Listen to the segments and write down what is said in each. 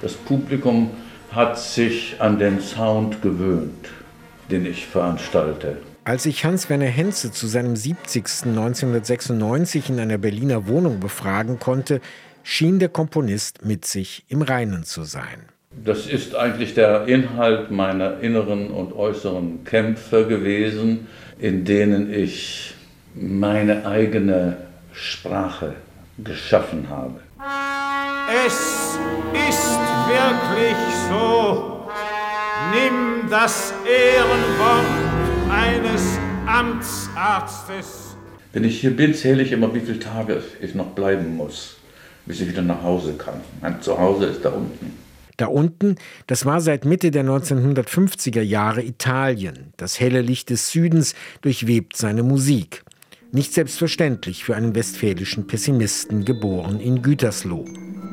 Das Publikum hat sich an den Sound gewöhnt, den ich veranstalte. Als ich Hans-Werner Henze zu seinem 70. 1996 in einer Berliner Wohnung befragen konnte, schien der Komponist mit sich im Reinen zu sein. Das ist eigentlich der Inhalt meiner inneren und äußeren Kämpfe gewesen, in denen ich meine eigene Sprache geschaffen habe. Es ist wirklich so. Nimm das Ehrenwort eines Amtsarztes. Wenn ich hier bin, zähle ich immer, wie viele Tage ich noch bleiben muss, bis ich wieder nach Hause kann. Mein Zuhause ist da unten. Da unten, das war seit Mitte der 1950er Jahre Italien. Das helle Licht des Südens durchwebt seine Musik. Nicht selbstverständlich für einen westfälischen Pessimisten, geboren in Gütersloh.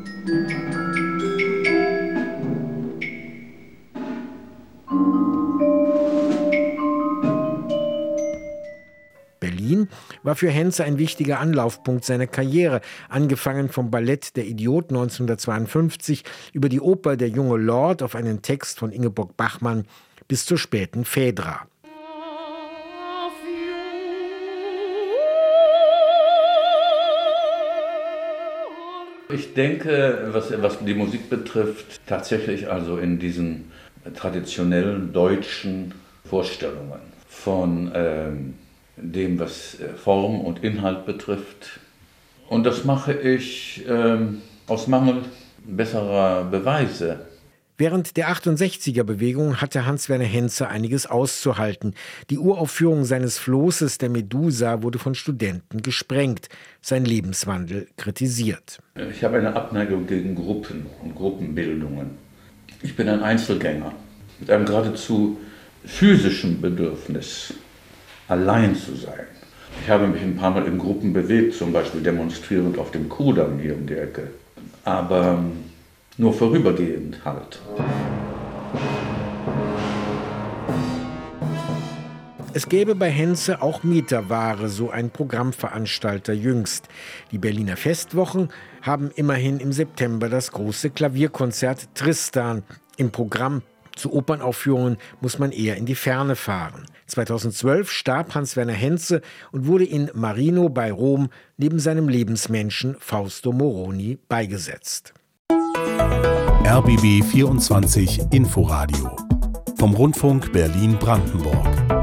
Berlin war für Henze ein wichtiger Anlaufpunkt seiner Karriere, angefangen vom Ballett Der Idiot 1952 über die Oper Der junge Lord auf einen Text von Ingeborg Bachmann bis zur späten Phädra. Ich denke, was die Musik betrifft, tatsächlich also in diesen traditionellen deutschen Vorstellungen von dem, was Form und Inhalt betrifft. Und das mache ich aus Mangel besserer Beweise. Während der 68er-Bewegung hatte Hans-Werner Henze einiges auszuhalten. Die Uraufführung seines Flosses, der Medusa, wurde von Studenten gesprengt, sein Lebenswandel kritisiert. Ich habe eine Abneigung gegen Gruppen und Gruppenbildungen. Ich bin ein Einzelgänger mit einem geradezu physischen Bedürfnis, allein zu sein. Ich habe mich ein paar Mal in Gruppen bewegt, zum Beispiel demonstrierend auf dem Kudamm hier um die Ecke. Aber nur vorübergehend halt. Es gäbe bei Henze auch Meterware, so ein Programmveranstalter jüngst. Die Berliner Festwochen haben immerhin im September das große Klavierkonzert Tristan. Im Programm zu Opernaufführungen muss man eher in die Ferne fahren. 2012 starb Hans-Werner Henze und wurde in Marino bei Rom neben seinem Lebensmenschen Fausto Moroni beigesetzt. RBB 24 Inforadio vom Rundfunk Berlin-Brandenburg.